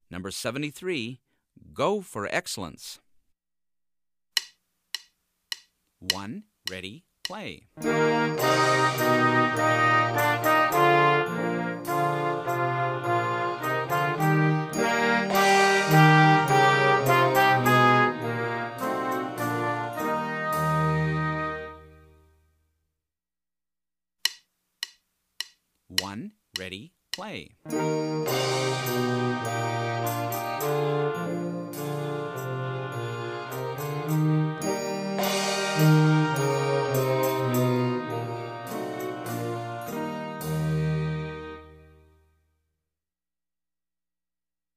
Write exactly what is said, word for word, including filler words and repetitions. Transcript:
Number seventy-three, go for excellence. One, ready, play. One, ready, play.